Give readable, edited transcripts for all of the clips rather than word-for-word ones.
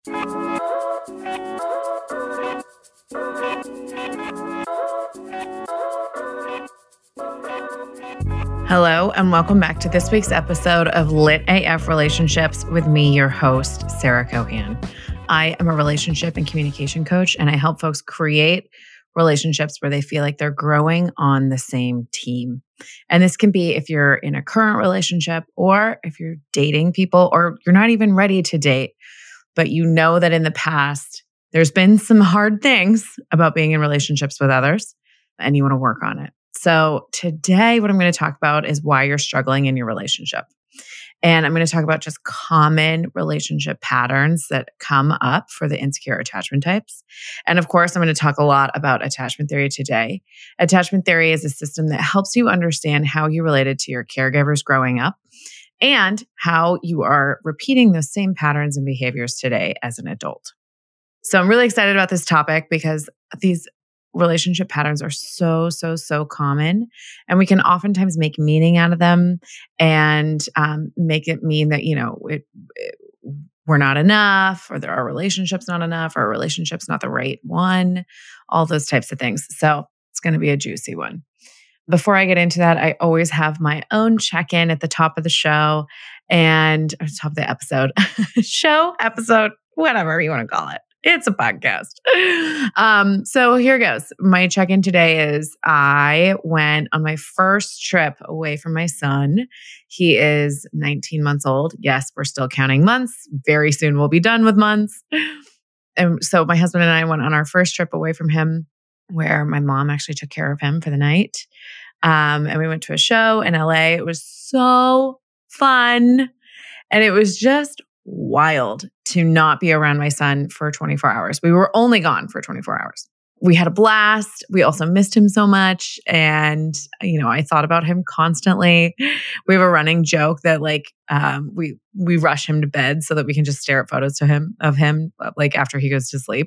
Hello, and welcome back to this week's episode of Lit AF Relationships with me, your host, Sarah Cohan. I am a relationship and communication coach, and I help folks create relationships where they feel like they're growing on the same team. And this can be if you're in a current relationship, or if you're dating people, or you're not even ready to date, but you know that in the past, there's been some hard things about being in relationships with others, and you want to work on it. So today, what I'm going to talk about is why you're struggling in your relationship. And I'm going to talk about just common relationship patterns that come up for the insecure attachment types. And of course, I'm going to talk a lot about attachment theory today. Attachment theory is a system that helps you understand how you related to your caregivers growing up and how you are repeating those same patterns and behaviors today as an adult. So I'm really excited about this topic because these relationship patterns are so common, and we can oftentimes make meaning out of them and make it mean that, we're not enough, or our relationship's not enough, or our relationship's not the right one, all those types of things. So it's going to be a juicy one. Before I get into that, I always have my own check-in at the top of the show and or top of the episode, episode, whatever you want to call it. It's a podcast. So here goes. My check-in today is I went on my first trip away from my son. He is 19 months old. Yes, we're still counting months. Very soon we'll be done with months. And so my husband and I went on our first trip away from him, where my mom actually took care of him for the night. And we went to a show in LA. It was so fun. And it was just wild to not be around my son for 24 hours. We were only gone for 24 hours. We had a blast. We also missed him so much. And, I thought about him constantly. We have a running joke that we rush him to bed so that we can just stare at photos of him after he goes to sleep.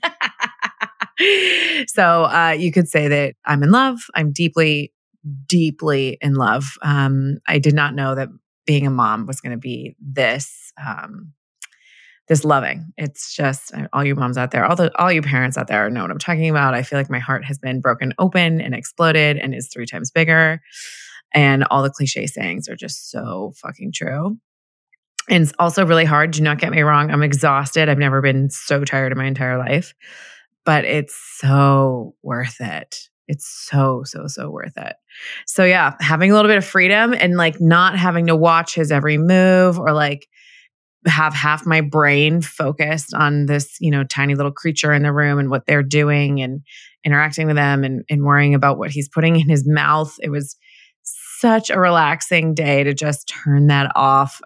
So you could say that I'm in love. I'm deeply, deeply in love. I did not know that being a mom was going to be this loving. It's just all you moms out there, all you parents out there know what I'm talking about. I feel like my heart has been broken open and exploded and is 3 times bigger. And all the cliche sayings are just so fucking true. And it's also really hard. Do not get me wrong. I'm exhausted. I've never been so tired in my entire life, but it's so worth it. It's so worth it. So yeah, having a little bit of freedom and not having to watch his every move or have half my brain focused on this, tiny little creature in the room and what they're doing and interacting with them and worrying about what he's putting in his mouth. It was such a relaxing day to just turn that off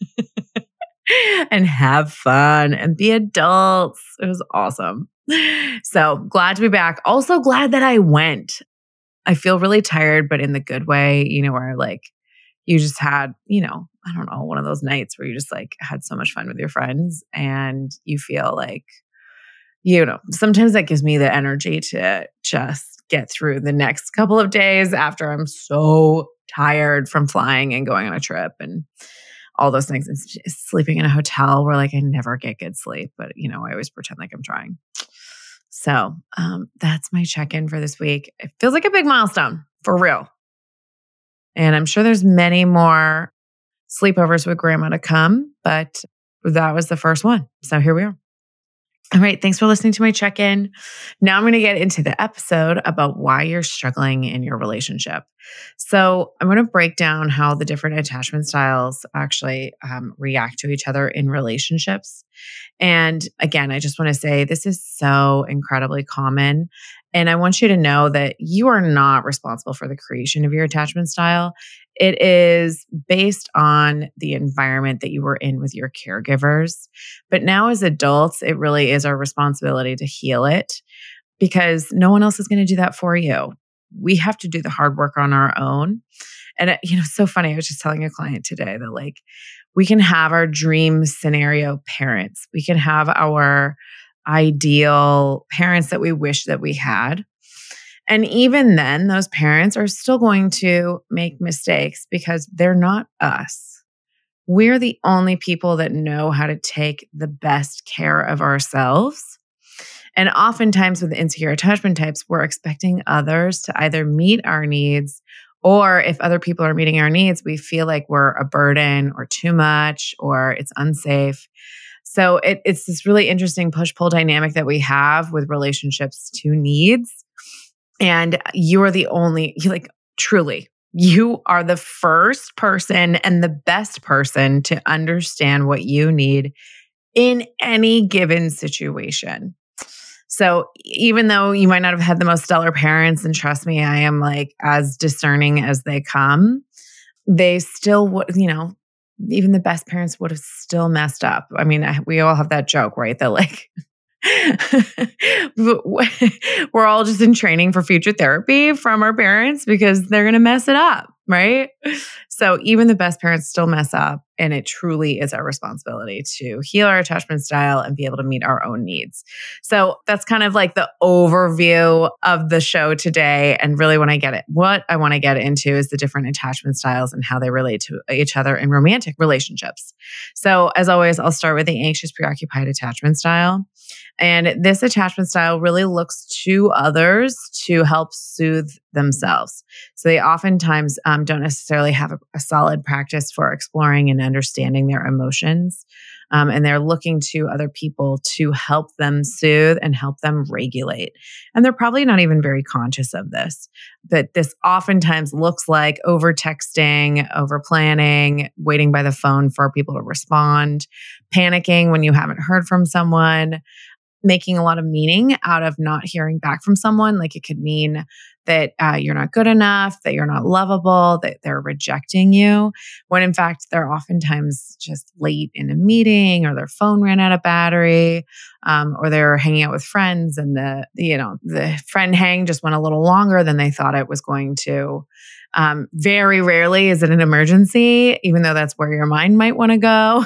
and have fun and be adults. It was awesome. So glad to be back. Also glad that I went. I feel really tired, but in the good way, where you just had, I don't know, one of those nights where you just had so much fun with your friends and you feel sometimes that gives me the energy to just get through the next couple of days after I'm so tired from flying and going on a trip and all those things. And sleeping in a hotel where I never get good sleep, but I always pretend like I'm trying. So that's my check-in for this week. It feels like a big milestone, for real. And I'm sure there's many more sleepovers with grandma to come, but that was the first one. So here we are. All right. Thanks for listening to my check-in. Now I'm going to get into the episode about why you're struggling in your relationship. So I'm going to break down how the different attachment styles actually react to each other in relationships. And again, I just want to say this is so incredibly common. And I want you to know that you are not responsible for the creation of your attachment style. It is based on the environment that you were in with your caregivers. But now as adults, it really is our responsibility to heal it because no one else is going to do that for you. We have to do the hard work on our own. And it's so funny. I was just telling a client today that we can have our dream scenario parents. We can have our ideal parents that we wish that we had. And even then, those parents are still going to make mistakes because they're not us. we're the only people that know how to take the best care of ourselves. And oftentimes with insecure attachment types, we're expecting others to either meet our needs, or if other people are meeting our needs, we feel like we're a burden or too much or it's unsafe. So it's this really interesting push-pull dynamic that we have with relationships to needs. And you are the only, truly, you are the first person and the best person to understand what you need in any given situation. So even though you might not have had the most stellar parents, and trust me, I am as discerning as they come, they still would, even the best parents would have still messed up. I mean, we all have that joke, right? That we're all just in training for future therapy from our parents because they're going to mess it up, right? So even the best parents still mess up, and it truly is our responsibility to heal our attachment style and be able to meet our own needs. So that's kind of the overview of the show today. And really what I want to get into is the different attachment styles and how they relate to each other in romantic relationships. So as always, I'll start with the anxious preoccupied attachment style. And this attachment style really looks to others to help soothe themselves. So they oftentimes don't necessarily have a solid practice for exploring and understanding their emotions. And they're looking to other people to help them soothe and help them regulate. And they're probably not even very conscious of this. But this oftentimes looks like over texting, over planning, waiting by the phone for people to respond, panicking when you haven't heard from someone, making a lot of meaning out of not hearing back from someone. It could mean that you're not good enough, that you're not lovable, that they're rejecting you, when in fact they're oftentimes just late in a meeting, or their phone ran out of battery, or they're hanging out with friends and the friend hang just went a little longer than they thought it was going to. Very rarely is it an emergency, even though that's where your mind might want to go.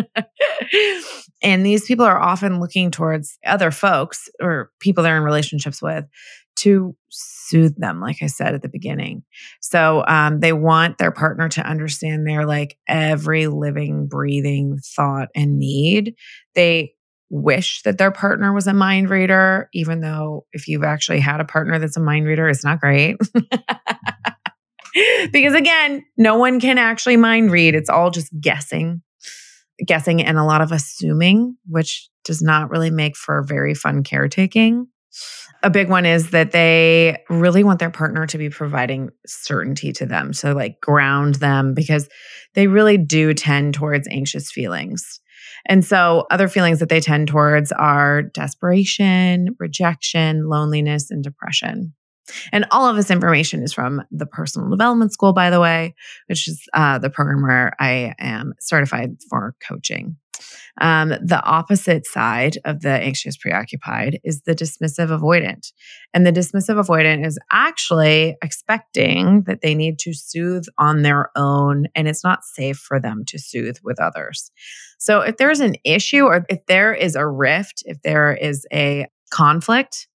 And these people are often looking towards other folks or people they're in relationships with to soothe them, like I said at the beginning. So they want their partner to understand their every living, breathing thought and need. They wish that their partner was a mind reader, even though if you've actually had a partner that's a mind reader, it's not great. Because again, no one can actually mind read. It's all just guessing and a lot of assuming, which does not really make for very fun caretaking. A big one is that they really want their partner to be providing certainty to them. So ground them, because they really do tend towards anxious feelings. And so other feelings that they tend towards are desperation, rejection, loneliness, and depression. And all of this information is from the Personal Development School, by the way, which is the program where I am certified for coaching. The opposite side of the anxious preoccupied is the dismissive avoidant. And the dismissive avoidant is actually expecting that they need to soothe on their own, and it's not safe for them to soothe with others. So if there's an issue, or if there is a rift, if there is a conflict,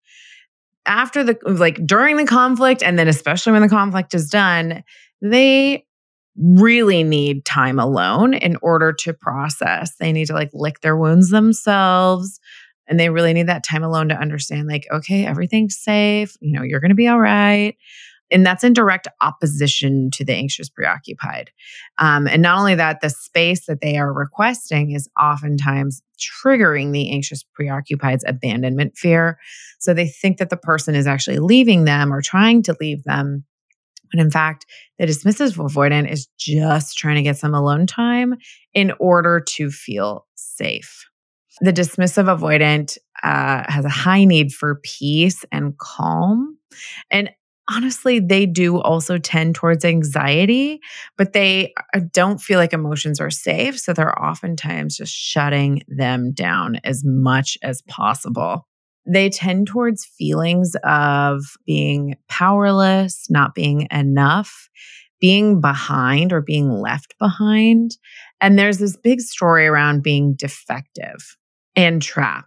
after during the conflict, and then especially when the conflict is done, they really need time alone in order to process. They need to lick their wounds themselves, and they really need that time alone to understand okay, everything's safe. You're going to be all right. And that's in direct opposition to the anxious preoccupied. And not only that, the space that they are requesting is oftentimes triggering the anxious preoccupied's abandonment fear. So they think that the person is actually leaving them or trying to leave them. When in fact, the dismissive avoidant is just trying to get some alone time in order to feel safe. The dismissive avoidant has a high need for peace and calm. And honestly, they do also tend towards anxiety, but they don't feel like emotions are safe. So they're oftentimes just shutting them down as much as possible. They tend towards feelings of being powerless, not being enough, being behind or being left behind. And there's this big story around being defective and trapped.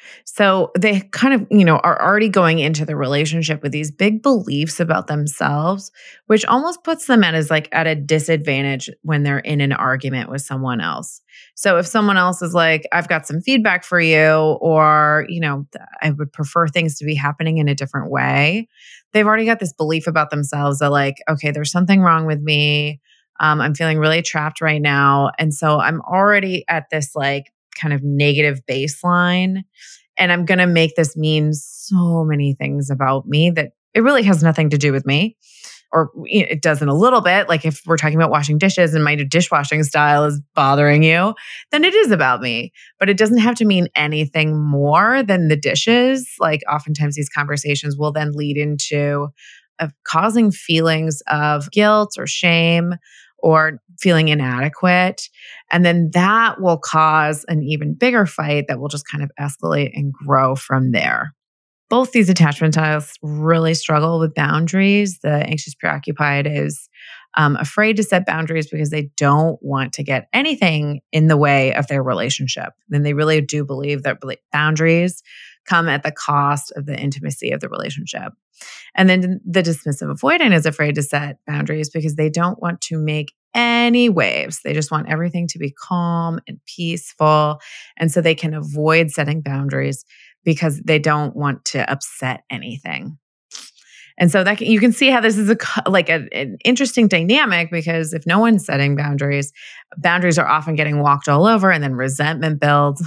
So they kind of, are already going into the relationship with these big beliefs about themselves, which almost puts them at a disadvantage when they're in an argument with someone else. So if someone else is like, I've got some feedback for you, or, I would prefer things to be happening in a different way, they've already got this belief about themselves that like, okay, there's something wrong with me. I'm feeling really trapped right now. And so I'm already at this like kind of negative baseline. And I'm going to make this mean so many things about me that it really has nothing to do with me. Or it does in a little bit. Like if we're talking about washing dishes and my dishwashing style is bothering you, then it is about me. But it doesn't have to mean anything more than the dishes. Like oftentimes these conversations will then lead into causing feelings of guilt or shame or feeling inadequate. And then that will cause an even bigger fight that will just kind of escalate and grow from there. Both these attachment styles really struggle with boundaries. The anxious preoccupied is afraid to set boundaries because they don't want to get anything in the way of their relationship. And they really do believe that boundaries come at the cost of the intimacy of the relationship. And then the dismissive avoidant is afraid to set boundaries because they don't want to make any waves. They just want everything to be calm and peaceful. And so they can avoid setting boundaries because they don't want to upset anything. And so that you can see how this is an interesting dynamic, because if no one's setting boundaries, boundaries are often getting walked all over, and then resentment builds.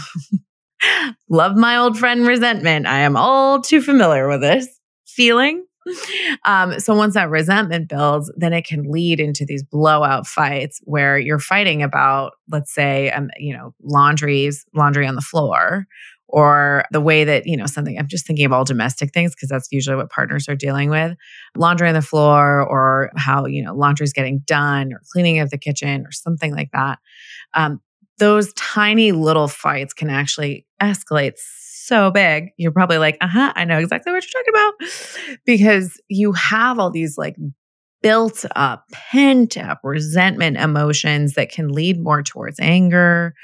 Love my old friend resentment. I am all too familiar with this feeling. So once that resentment builds, then it can lead into these blowout fights where you're fighting about, let's say, laundry on the floor, or the way that, something, I'm just thinking of all domestic things because that's usually what partners are dealing with. Laundry on the floor, or how, laundry's getting done, or cleaning of the kitchen or something like that. Those tiny little fights can actually escalate so big. You're probably like, I know exactly what you're talking about, because you have all these like built up, pent up resentment emotions that can lead more towards anger,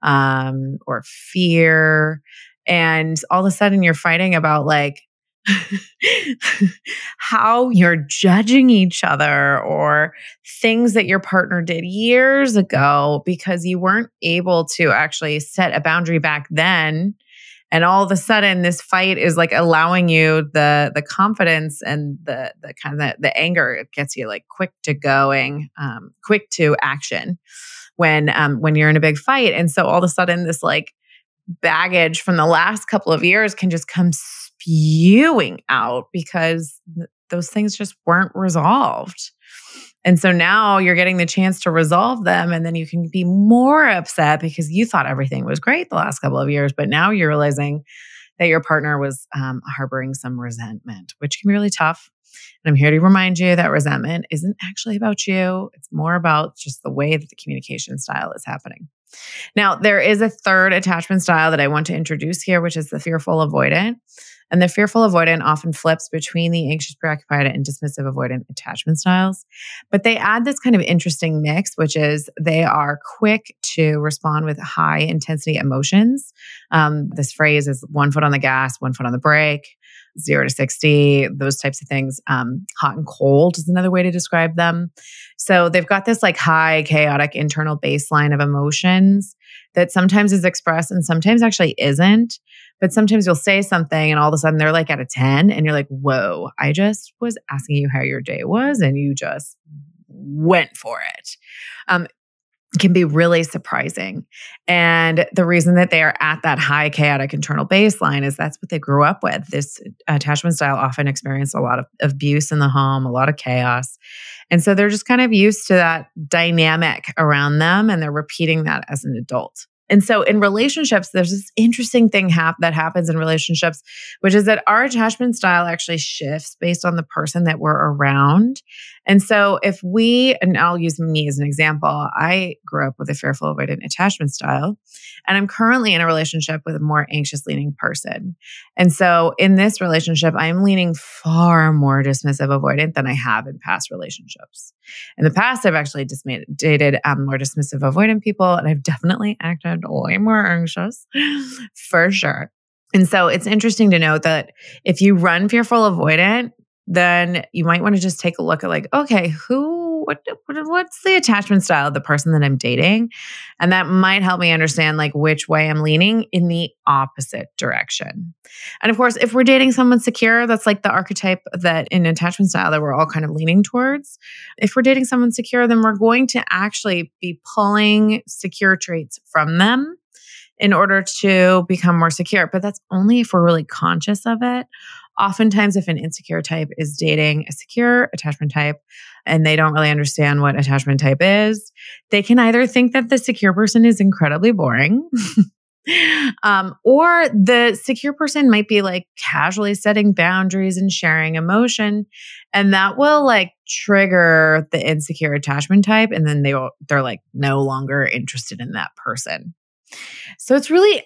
or fear. And all of a sudden you're fighting about like how you're judging each other, or things that your partner did years ago because you weren't able to actually set a boundary back then. And all of a sudden this fight is like allowing you the confidence and the kind of the anger. It gets you like quick to action when you're in a big fight. And so all of a sudden this like baggage from the last couple of years can just come spewing out because those things just weren't resolved. And so now you're getting the chance to resolve them, and then you can be more upset because you thought everything was great the last couple of years, but now you're realizing that your partner was harboring some resentment, which can be really tough. And I'm here to remind you that resentment isn't actually about you. It's more about just the way that the communication style is happening. Now, there is a third attachment style that I want to introduce here, which is the fearful avoidant. And the fearful avoidant often flips between the anxious preoccupied and dismissive avoidant attachment styles. But they add this kind of interesting mix, which is they are quick to respond with high intensity emotions. This phrase is 1 foot on the gas, 1 foot on the brake, 0 to 60, those types of things. Hot and cold is another way to describe them. So they've got this like high chaotic internal baseline of emotions that sometimes is expressed and sometimes actually isn't. But sometimes you'll say something and all of a sudden they're like at a 10 and you're like, whoa, I just was asking you how your day was and you just went for it. Can be really surprising. And the reason that they are at that high chaotic internal baseline is that's what they grew up with. This attachment style often experienced a lot of abuse in the home, a lot of chaos. And so they're just kind of used to that dynamic around them, and they're repeating that as an adult. And so in relationships, there's this interesting thing that happens in relationships, which is that our attachment style actually shifts based on the person that we're around. And so and I'll use me as an example, I grew up with a fearful avoidant attachment style, and I'm currently in a relationship with a more anxious leaning person. And so in this relationship, I'm leaning far more dismissive avoidant than I have in past relationships. In the past, I've actually dated more dismissive avoidant people, and I've definitely acted way more anxious for sure. And so it's interesting to note that if you run fearful avoidant, then you might want to just take a look at like, okay, what's the attachment style of the person that I'm dating? And that might help me understand like which way I'm leaning in the opposite direction. And of course, if we're dating someone secure, that's like the archetype that in attachment style that we're all kind of leaning towards. If we're dating someone secure, then we're going to actually be pulling secure traits from them in order to become more secure. But that's only if we're really conscious of it. Oftentimes, if an insecure type is dating a secure attachment type and they don't really understand what attachment type is, they can either think that the secure person is incredibly boring, or the secure person might be like casually setting boundaries and sharing emotion. And that will like trigger the insecure attachment type. And then they're like no longer interested in that person. So it's really,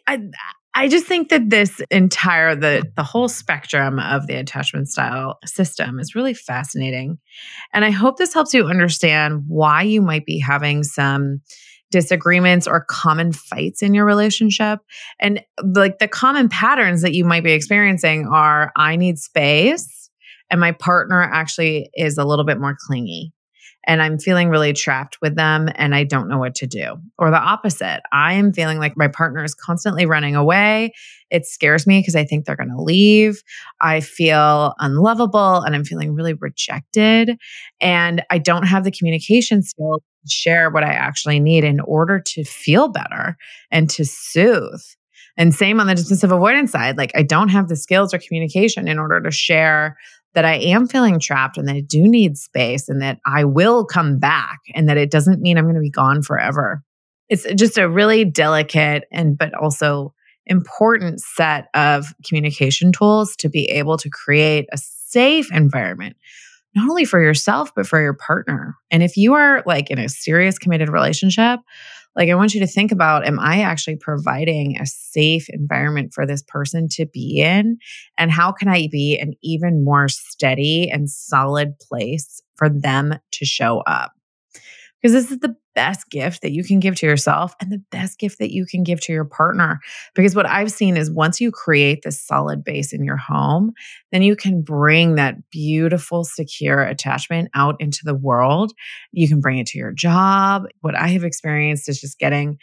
I just think that this entire, the whole spectrum of the attachment style system is really fascinating. And I hope this helps you understand why you might be having some disagreements or common fights in your relationship. And like the common patterns that you might be experiencing are, I need space and my partner actually is a little bit more clingy. And I'm feeling really trapped with them and I don't know what to do. Or the opposite, I am feeling like my partner is constantly running away. It scares me because I think they're going to leave. I feel unlovable and I'm feeling really rejected. And I don't have the communication skills to share what I actually need in order to feel better and to soothe. And same on the dismissive avoidance side, like I don't have the skills or communication in order to share that I am feeling trapped and that I do need space and that I will come back and that it doesn't mean I'm going to be gone forever. It's just a really delicate but also important set of communication tools to be able to create a safe environment, not only for yourself, but for your partner. And if you are like in a serious committed relationship, like I want you to think about, am I actually providing a safe environment for this person to be in? And how can I be an even more steady and solid place for them to show up? Because this is the best gift that you can give to yourself and the best gift that you can give to your partner. Because what I've seen is once you create this solid base in your home, then you can bring that beautiful, secure attachment out into the world. You can bring it to your job. What I have experienced is just getting,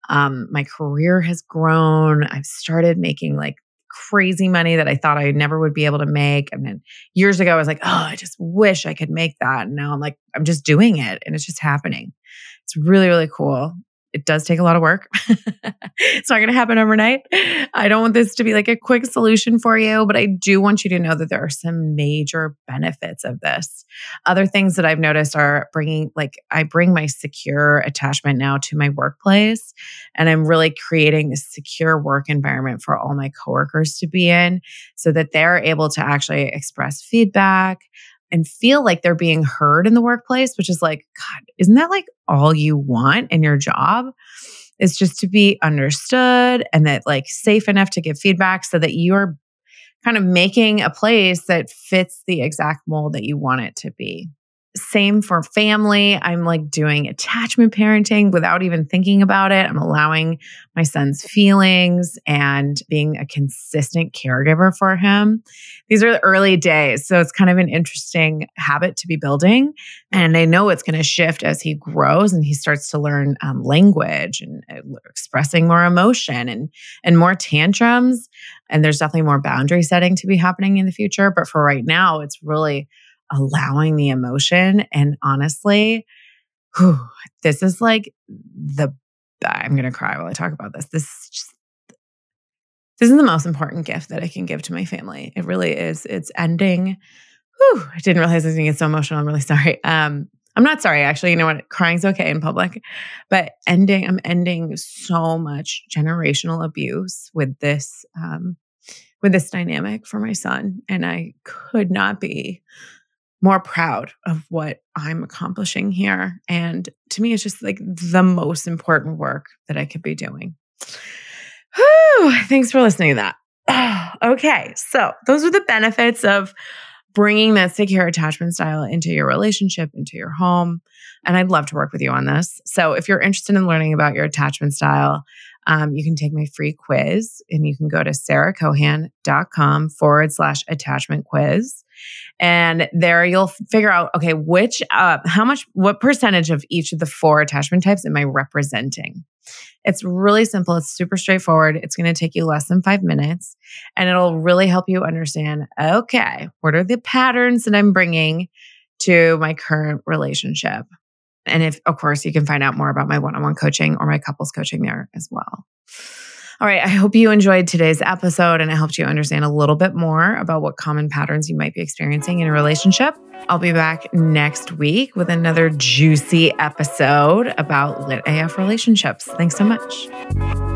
my career has grown. I've started making like crazy money that I thought I never would be able to make. And then years ago, I was like, oh, I just wish I could make that. And now I'm like, I'm just doing it and it's just happening. It's really, really cool. It does take a lot of work. It's not going to happen overnight. I don't want this to be like a quick solution for you, but I do want you to know that there are some major benefits of this. Other things that I've noticed are I bring my secure attachment now to my workplace, and I'm really creating a secure work environment for all my coworkers to be in so that they're able to actually express feedback and feel like they're being heard in the workplace, which is like, God, isn't that like all you want in your job? Is just to be understood and that like safe enough to give feedback so that you're kind of making a place that fits the exact mold that you want it to be. Same for family. I'm like doing attachment parenting without even thinking about it. I'm allowing my son's feelings and being a consistent caregiver for him. These are the early days. So it's kind of an interesting habit to be building. And I know it's going to shift as he grows and he starts to learn language and expressing more emotion and more tantrums. And there's definitely more boundary setting to be happening in the future. But for right now, it's really allowing the emotion. And honestly, this is like I'm going to cry while I talk about this. This is the most important gift that I can give to my family. It really is. It's ending. I didn't realize I was going to get so emotional. I'm really sorry. I'm not sorry, actually. You know what? Crying's okay in public. But I'm ending so much generational abuse with this dynamic for my son. And I could not be more proud of what I'm accomplishing here. And to me, it's just like the most important work that I could be doing. Thanks for listening to that. Okay, so those are the benefits of bringing that secure attachment style into your relationship, into your home. And I'd love to work with you on this. So if you're interested in learning about your attachment style, you can take my free quiz, and you can go to sarahcohan.com/attachment quiz. And there you'll figure out, okay, what percentage of each of the 4 attachment types am I representing? It's really simple. It's super straightforward. It's going to take you less than 5 minutes, and it'll really help you understand, okay, what are the patterns that I'm bringing to my current relationship? And if, of course, you can find out more about my one-on-one coaching or my couples coaching there as well. All right. I hope you enjoyed today's episode and it helped you understand a little bit more about what common patterns you might be experiencing in a relationship. I'll be back next week with another juicy episode about Lit AF relationships. Thanks so much.